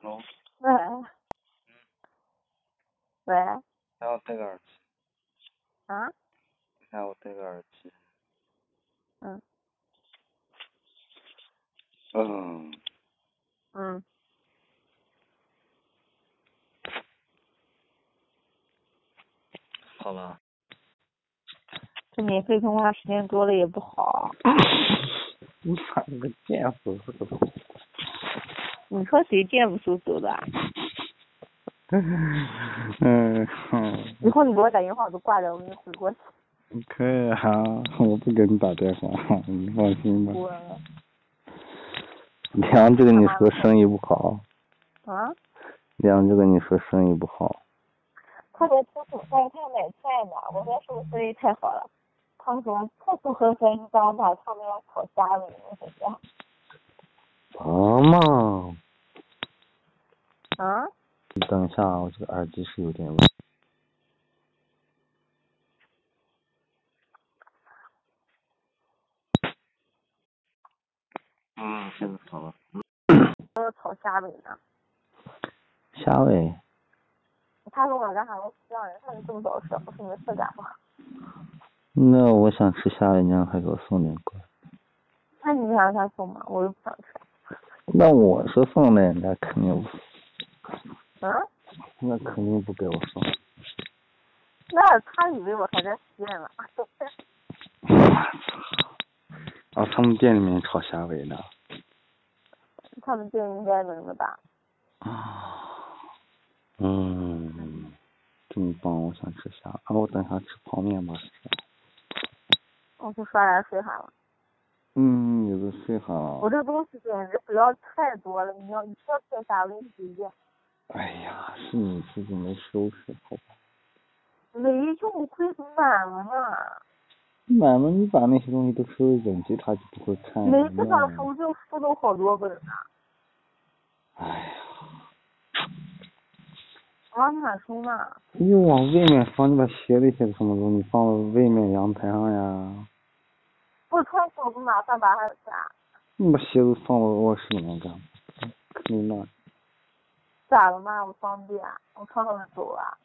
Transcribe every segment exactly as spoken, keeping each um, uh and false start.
哦。 喂。喂。 还要戴个耳机。 啊？ 还要戴个耳机。 嗯。 嗯。 嗯。 好了。 这免费通话时间多了也不好。 你发那个贱嗖嗖的。 你说谁贱不嗖嗖的？ 嗯哼。 以后你给我打电话我都挂掉，我给你回过去。 可以啊，我不给你打电话，你放心吧。梁就跟你说生意不好。 啊？ 梁就跟你说生意不好。 他在厕所带他买菜嘛，我说是不是生意太好了？他说凑凑合合一张把他们要炒虾米，我说这样。 好嘛。 啊？ 你等一下，我这个耳机是有点问题。嗯，现在好了。 要炒虾米呢。 虾尾。 他说我干啥我让人看你这么早吃，我说没事干嘛。 那我想吃虾尾，你还给我送点过来。 那你想他送吗？我又不想吃。 那我是送的，那肯定不。 嗯？ 那肯定不给我送。 那他以为我还在实验呢。 啊，他们店里面炒虾尾呢。 他们店应该能的吧？ 啊。嗯。这么棒，我想吃虾。啊，我等下吃泡面吧。 我去刷牙睡哈了。 嗯，你都睡哈了。 我这东西简直不要太多了，你要你要吃啥我给你推荐。 哎呀，是你自己没收拾好吧？ 没用，柜子满了呢。 满了，你把那些东西都收拾整齐，他就不会看。 每次上书就书都好多本呢。 哎呀。 往哪收呢？ 你往外面放，你把鞋那些什么东西放到外面阳台上呀。 不穿鞋不麻烦吧？还有啥？ 你把鞋子放到卧室里面干嘛？肯定乱。 咋了嘛？我方便，我穿上走啊。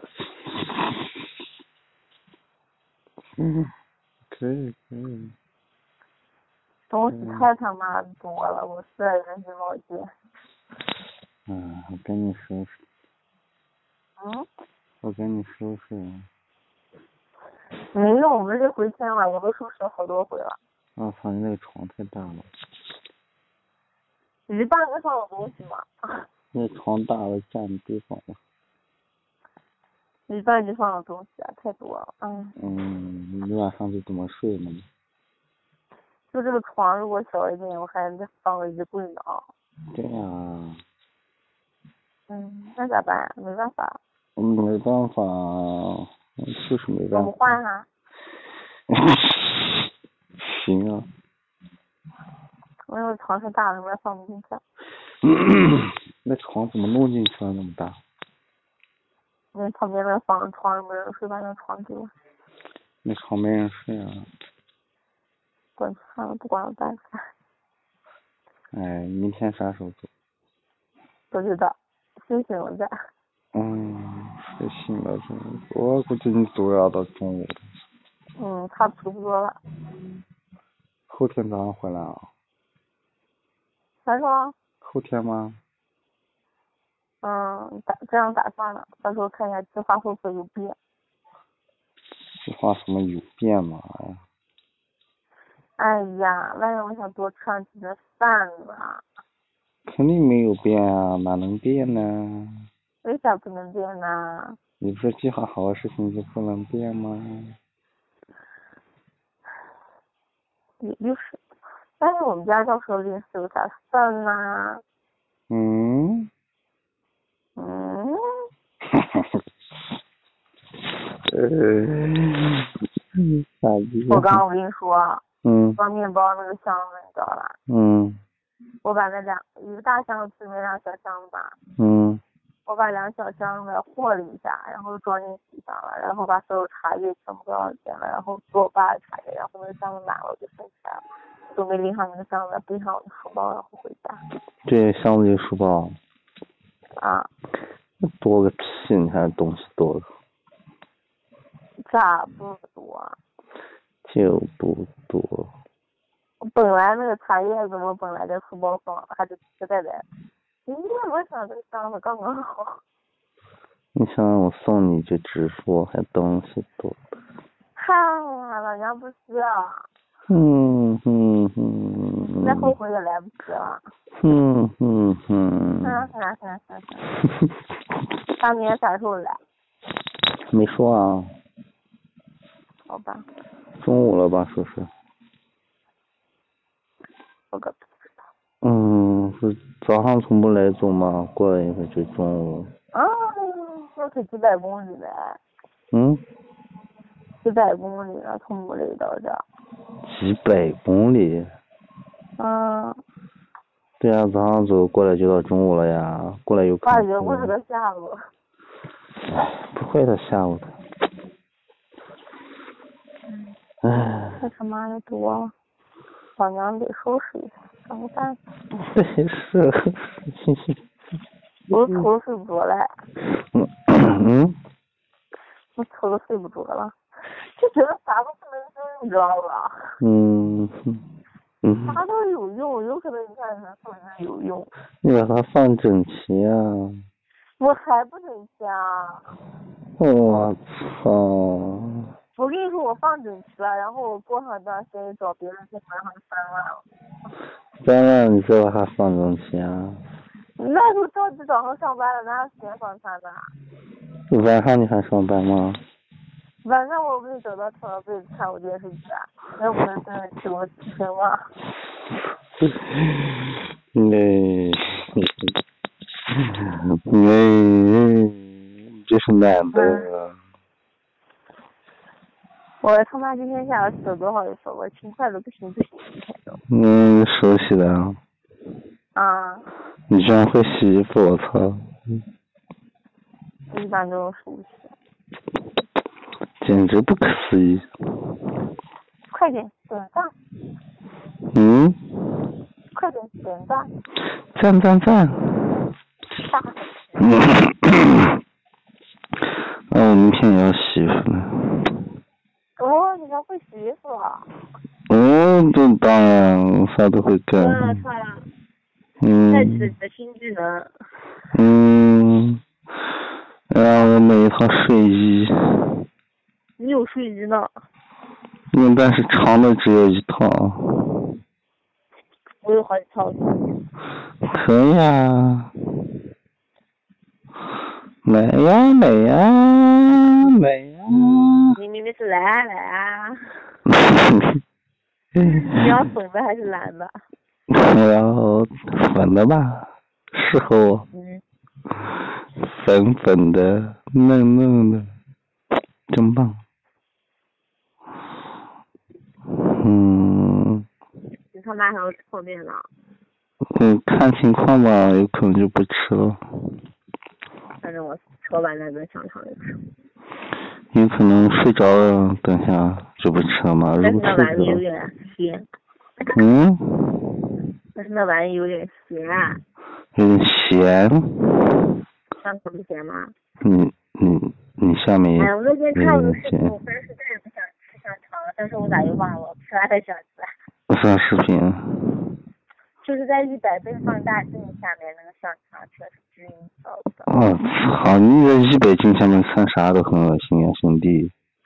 嗯，可以可以。 东西太他妈多了，我实在有点没毛劲。 嗯，我赶紧收拾。 嗯？ 我赶紧收拾。 没用，我们这回天了，我都收拾了好多回了。 啊，操，你那个床太大了。 你半个放的东西吗？ 那床大了占地方了。 一半地方的东西啊，太多了。嗯。 嗯，你晚上就怎么睡呢？ 就这个床如果小一点，我还得放个衣柜呢啊。 对呀。 嗯，那咋办呀？没办法。 嗯，没办法，就是没办法。 我们换哈。 行啊。 我那个床太大了，我也放不进去。 那床怎么弄进去了那么大？ 那旁边那房床上没人睡，把那床给我。 那床没人睡啊。 管算了，不管我办啥。 哎，明天啥时候走？ 不知道，星星了再。 嗯，睡醒了就，我估计你走要到中午。 嗯，差不多了。 后天早上回来啊？ 啥时候？ 后天吗？ 嗯，打这样打算了，到时候看一下计划会不会有变。 计划什么有变吗？ 哎呀，万一我想多吃上几顿饭呢？ 肯定没有变啊，哪能变呢？ 为啥不能变呢？ 你不是计划好的事情就不能变吗？ 也就是，但是我们家到时候临时有啥事儿呢？ 嗯。 嗯。 呃， 我刚刚我跟你说， 嗯， 装面包那个箱子你知道吧？ 嗯， 我把那两一个大箱子对面两个小箱子吧， 嗯， 我把两个小箱子和了一下，然后装进皮箱了，然后把所有茶叶全部都要进了，然后做我爸的茶叶，然后那个箱子满了我就收起来了，准备拎上那个箱子背上我的书包然后回家。 对，箱子有书包。 啊。 多个屁！你还东西多了。 咋不多？ 就不多。 本来那个茶叶子我本来在书包放，还得实在的。你我想这箱子刚刚好。 你想让我送你就支付，还东西多。 嗨呀，老娘不需要。 嗯嗯嗯。 再后悔也来不及了。 嗯嗯嗯。 行行行行行。大年啥时候来？ 没说啊。 好吧。 中午了吧，说是。 我个不知道。 嗯，是早上从不来走吗？过了一会就中午。 啊，那可几百公里嘞。 嗯。 几百公里了，从不来到这。 几百公里。 嗯。 对啊，早上走过来就到中午了呀，过来有可能。 大约不是个下午。 不会的，下午的。 嗯。 唉。 这他妈的多，老娘得收拾一下，怎么办？ 没事。 我头都睡不着了。 嗯嗯。 我头都睡不着了，就觉得啥都不能用，你知道吧？ 嗯嗯。 啥都有用，有可能你看啥放上有用。 你把它放整齐啊。 我还不整齐啊。 我操。 我跟你说，我放整齐了，然后我过上段时间找别人去买上三万了。 三万你再把它放整齐啊。 那时候着急早上上班了，哪有时间放三万？ 晚上你还上班吗？ 晚上我不是找到床上被子看我电视剧啊，那不能真的替我起身吗？ 你你这是男的。 嗯。我他妈今天下午洗了多少的手，我勤快的不行不行的。 嗯，手洗的啊。 啊。 你居然会洗衣服，我操！ 我一般都用手洗。 简直不可思议。 快点点赞。 嗯。 快点点赞。 赞赞赞。 大那我明天也要洗衣服呢。 哦，你还会洗衣服啊？ 哦，这当然，我啥都会干。 我操！ 嗯。 开启你的新技能。 嗯。然后我买一套睡衣。 你有睡衣呢？ 嗯，但是长的只有一套。 我有好几套。 可以啊。买呀买呀买呀。 你明明是来啊来啊。你要粉的还是蓝的？ 我要粉的吧，适合我。 嗯。 粉粉的，嫩嫩的，真棒。嗯。 你他妈还要吃泡面呢？ 嗯，看情况吧，有可能就不吃了。 反正我吃完那个香肠就吃。 有可能睡着了，等下就不吃了嘛。 但是那玩意有点咸。 嗯。 但是那玩意有点咸。 有点咸。 香肠不咸吗？ 你你你下面也。 哎，我那天看我的视频，我本来实在不想吃香肠了，但是我咋又忘了？吃完还想吃。 啥视频？ 就是在一百倍放大镜下面那个香肠，全是汁液造的。 我操！你在一百镜下面看啥都很恶心啊，兄弟。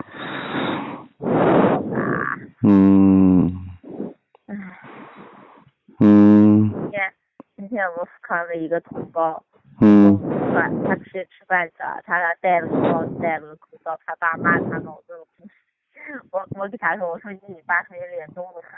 好吧。 嗯。 唉。 嗯。 今天今天我们看了一个同胞。 嗯。 饭他吃吃饭去了，他俩戴了个帽子，戴了个口罩，他爸骂他脑子有病。我我给他说，我说你爸说你脸肿的。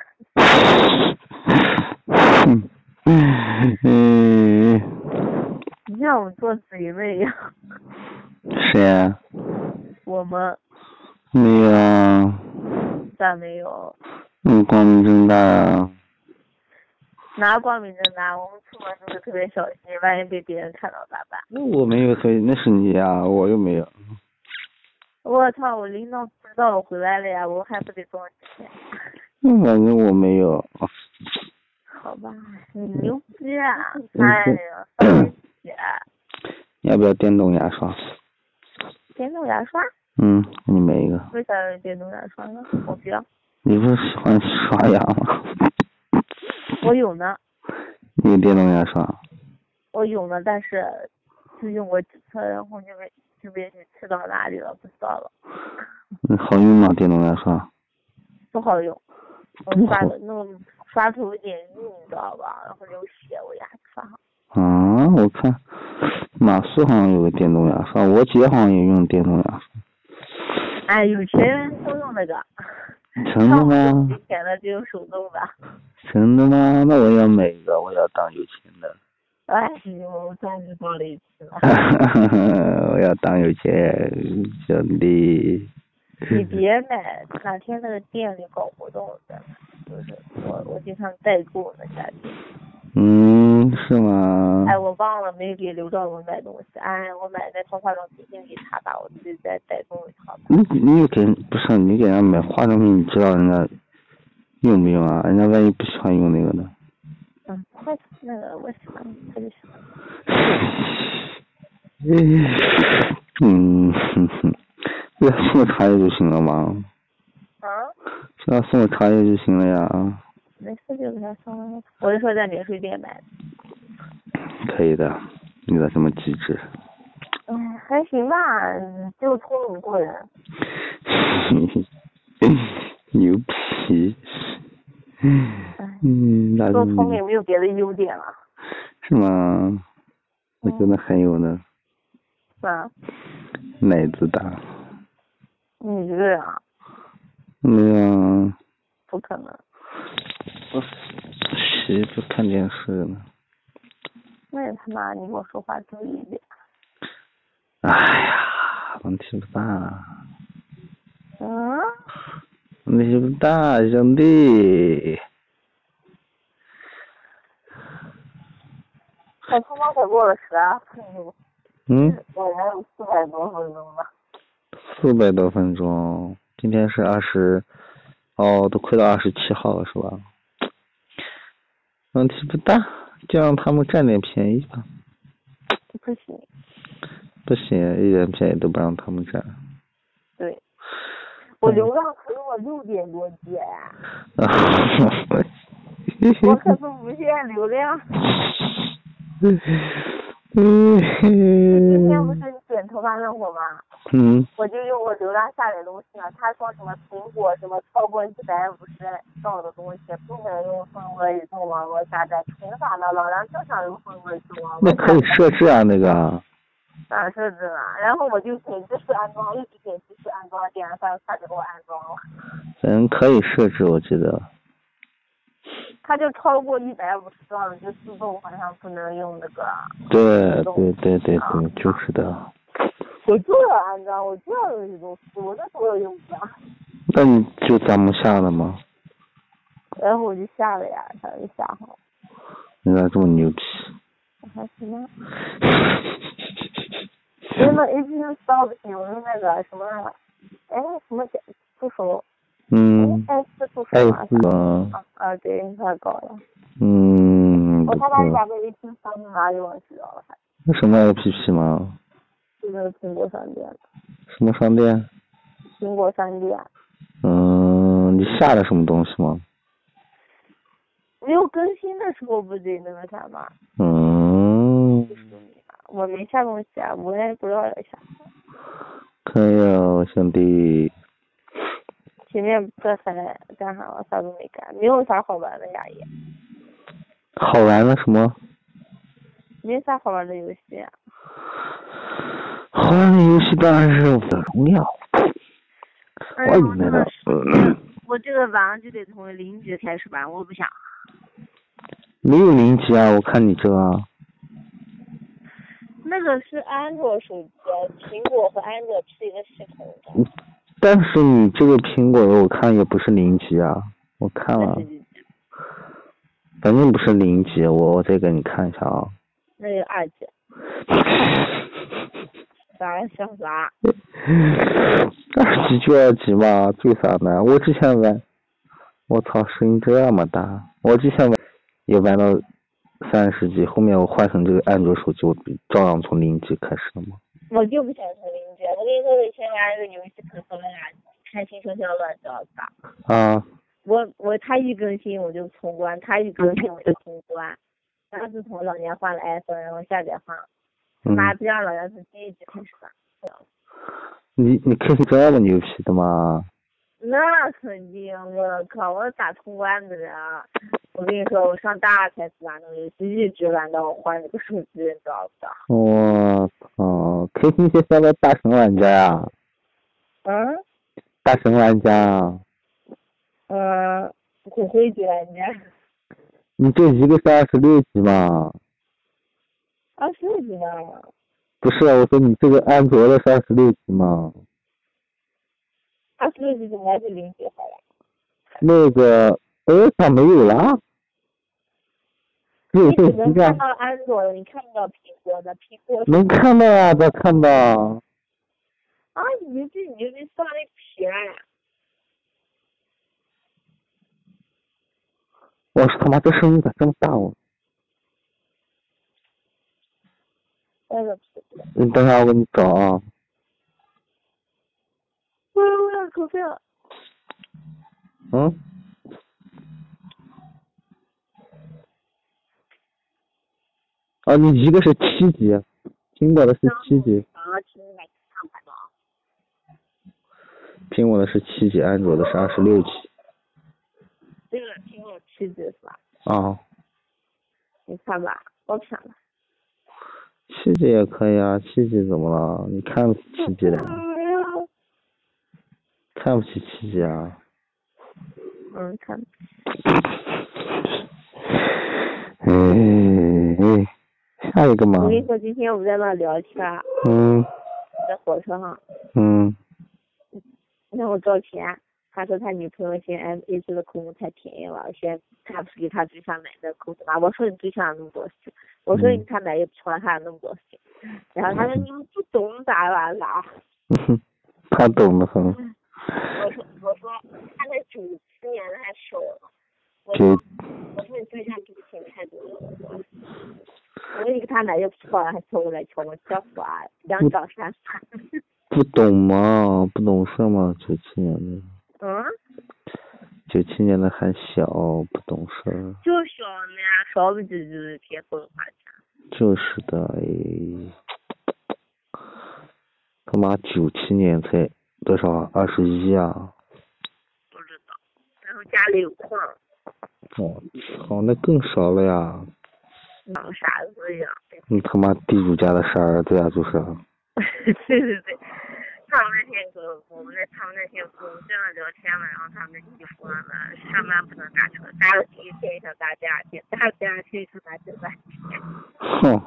嗯。 你像我们做贼了一样。 谁啊？ 我们。 没有啊。 咋没有？ 嗯，光明正大啊。 哪光明正大？我们出门都是特别小心，万一被别人看到咋办？ 那我没有，所以那是你呀，我又没有。 我操！我领导不知道我回来了呀，我还不得装钱？ 那反正我没有。 好吧，你牛逼啊！哎呀，放心些。 要不要电动牙刷？ 电动牙刷？ 嗯，给你买一个。 为啥要电动牙刷呢？我不要。 你不是喜欢刷牙吗？ 我有呢。 你有电动牙刷？ 我有呢，但是就用过几次，然后就没就没去到哪里了，不知道了。 嗯，好用吗？电动牙刷？ 不好用，我刷的那种刷出有点晕，你知道吧？然后流血，我牙刷。 啊，我看马术好像有个电动牙刷，我姐好像也用电动牙刷。 哎，有钱人都用那个。 真的吗？ 有钱的就用手动的。 真的吗？那我也要买一个，我要当有钱的。 哎呦，终于说了一次了。 我要当有钱兄弟。 你别买，哪天那个店里搞活动再买，就是我我经常代购那家店。 嗯，是吗？ 哎，我忘了没给刘兆文买东西，哎，我买那套化妆品先给他吧，我自己再代购一套吧。 你你给不是你给人家买化妆品，你知道人家用不用啊？人家万一不喜欢用那个呢？ 嗯，快那个我喜欢，他就喜欢。 嗯哼哼，给他送个茶叶就行了吗？ 啊？ 给他送个茶叶就行了呀。 没事就给他送了，我是说在免税店买的。可以的，你咋这么机智？ 哎，还行吧，就聪明过人。 牛皮。嗯，那做聪明没有别的优点了。 是吗？我觉得还有呢。 啥？ 奶子大。 你这个人啊？ 没有。 不可能。 我谁不看电视呢？ 那也他妈，你跟我说话注意一点。 哎呀，问题不大。 嗯？ 问题不大，兄弟。 才他妈才过了十二分钟。 嗯？ 我还有四百多分钟呢。 四百多分钟，今天是二十，哦，都快到二十七号了，是吧？问题不大，就让他们占点便宜吧。 不行。 不行，一点便宜都不让他们占。 对。我流量可用了六点多 G 呀。我可是无限流量。 嗯。 今天不是你剪头发那会吗？ 嗯。 我就用我流量下载东西了，他说什么苹果什么超过一百五十兆的东西不能用蜂窝移动网络下载，凭啥呢？老娘就想用蜂窝移动网络。 那可以设置啊，那个。 咋设置了？然后我就点支持安装，一直点支持安装，点了三次他就给我安装了。 嗯，可以设置，我记得。 它就超过一百五十兆的就自动好像不能用那个。 对对对对对，就是的。 我就要安装，我就要用移动速，我那时候用不上。 那你就咱们下了吗？ 然后我就下了呀，他就下好。 你咋这么牛皮？ 还行吧。因为 A P P Store 不行，我用那个什么，哎什么助手。 嗯。 哎，是助手哎吗？啊啊，对，太搞了。 嗯。 我他把两个 A P P 商店哪里忘记了？ 那什么 A P P 吗？ 就是苹果商店。 什么商店？ 苹果商店。 嗯，你下了什么东西吗？ 没有更新的时候不得那个啥吗？ 嗯。 我没下东西啊，我也不知道要下。 可以啊，兄弟。 前面这还干啥了？啥都没干，没有啥好玩的呀也。 好玩的什么？ 没啥好玩的游戏啊。 好玩的游戏当然是我的荣耀。 哎呀，我真的是，我这个玩就得从零级开始玩，我不想。 没有零级啊，我看你这个。 那个是安卓手机，苹果和安卓是一个系统的。 但是你这个苹果的我看也不是零级啊，我看了。反正不是零级，我我再给你看一下啊。 那是二级。啥想啥？ 二级就二级嘛，最啥呢？我之前玩，我操，声音这么大！我之前玩也玩到三十 G， 后面我换成这个安卓手机，我照样从零 G 开始了吗？ 我就不想从零 G， 我跟你说，我以前玩那个游戏可多了呀，开心生肖乱糟糟。 啊。 我我他一更新我就通关，他一更新我就通关。然后自从老娘换了 iPhone， 然后下载号，他妈不让老娘从第一集开始玩。 你你开心这么牛皮的吗？ 那肯定，我靠，我打通关的人啊！我跟你说，我上大开始玩那个游戏，一直玩到我换那个手机，你知道不？ 我操，开心现在大神玩家呀！ 嗯？ 大神玩家。 嗯，骨灰级玩家。 你这一个是二十六 G 吗？ 二十六 G 吗？ 不是，我说你这个安卓的是二十六 G 吗？ 二十六 G 怎么还是零 G 好了？ 那个，哎，咋没有了？ 你只能看到安卓的，你看不到苹果的，苹果能看到啊，咋看到？ 啊，你这你这放那皮了呀！ 我是他妈这声音咋这么大哦？ 那个皮。 你等下我给你找啊。 我我要口费了。 嗯？啊，你一个是七级，苹果的是七级。 啊，听你买上百多。 苹果的是七级，安卓的是二十六级。 这个苹果七级是吧？ 啊。 你看吧，我骗了。 七级也可以啊，七级怎么了？你看不起七级的？看不起七级啊？ 嗯，看不起。 哎，下一个嘛。 我跟你说，今天我们在那聊天。 嗯。 在火车上。 嗯。 让我照钱，他说他女朋友嫌 M A 这个口红太便宜了，嫌他不是给他对象买的口红吗？我说你对象有那么多事，我说你他买也不错，他有那么多事。然后他说你们不懂咋办啦？ 他懂的很。 我说我说他那九七年的还少呢。我说我说你对象给钱太多了。我说你给他买也不错，还凑过来瞧我，笑死啊！两张三三。 不懂吗？不懂事吗？九七年的。 嗯。 九七年的还小，不懂事。 就小呢，少不就就是别多花钱。 就是的，哎，他妈九七年才多少？二十一啊？ 不知道。然后家里有矿。 我操，那更少了呀！ 当傻子一样。 你他妈地主家的傻儿子呀，就是。 对对对，他们那天跟我们那他们那天跟我们在那聊天嘛，然后他们那媳妇呢，上班不能打车，打了第一天也想打第二天，打了第二天也想打第三天。 哼。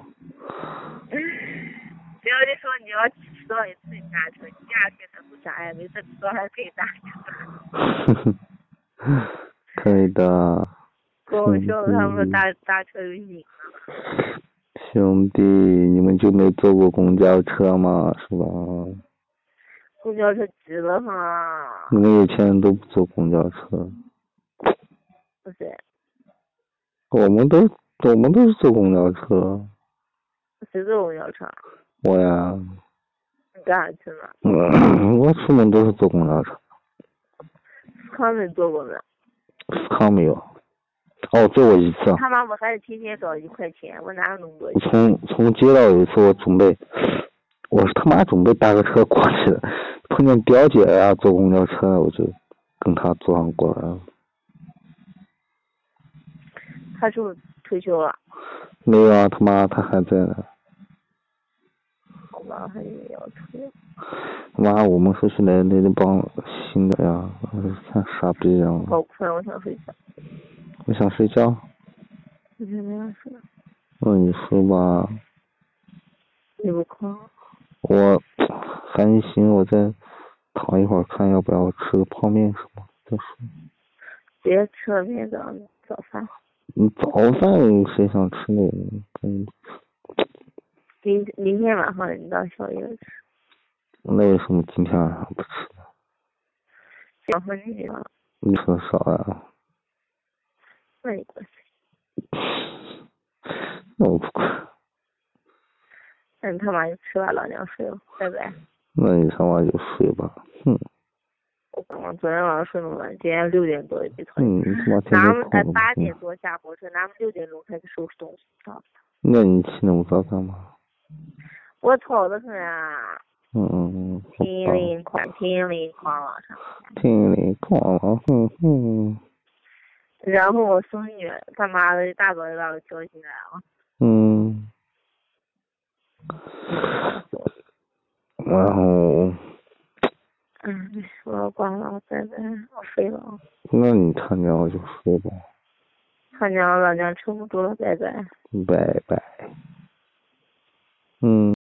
只要你说你要迟到一次你打车，你第二天他不想挨，每次迟到还可以打车。 可以的。 跟我说他们打打车有瘾啊。 兄弟，你们就没坐过公交车吗？是吧？ 公交车挤了嘛。 你们有钱人都不坐公交车。 不是。 我们都我们都是坐公交车。 谁坐公交车？ 我呀。 你干啥去了？ 嗯，我出门都是坐公交车。 思康没坐过没？ 思康没有。哦，坐过一次。 他妈我还是天天找一块钱，我哪有那么多钱？ 我从从街道有一次我准备，我是他妈准备打个车过去的，碰见表姐呀坐公交车，我就跟她坐上过来了。 他是不是退休了？ 没有啊，他妈他还在呢。 好吧，还以为要退。 妈，我们是去来那那帮新的呀，像傻逼一样。 好困，我想睡觉。 我想睡觉。 你现在想睡？ 那你睡吧。 你不困？ 我还行，我再躺一会儿，看要不要吃个泡面什么再睡。 别吃了面早早饭。 你早饭谁想吃那个？嗯。 明明天晚上你当宵夜吃。 那为什么今天晚上不吃呢？ 想和你聊。 你吃的少呀？ 那你关系。 那我不管。 那你他妈就吃吧，老娘睡了，拜拜。 那你他妈就睡吧，哼。 我刚刚昨天晚上睡那么晚，今天六点多也没操。 嗯，你他妈天咱们哎天空八点多下火车，咱们六点钟开始收拾东西，知道吧？ 那你起那么早干嘛？ 我吵的很啊。 嗯嗯嗯。 叮铃哐，叮铃哐啷上。 叮铃哐啷，哼哼。 然后我孙女他妈的一大早就把我叫醒来了。 嗯。然后。 嗯，我要关了，拜拜，我睡了。 那你他娘就睡吧。 他娘老娘撑不住了，拜拜。 拜拜。嗯。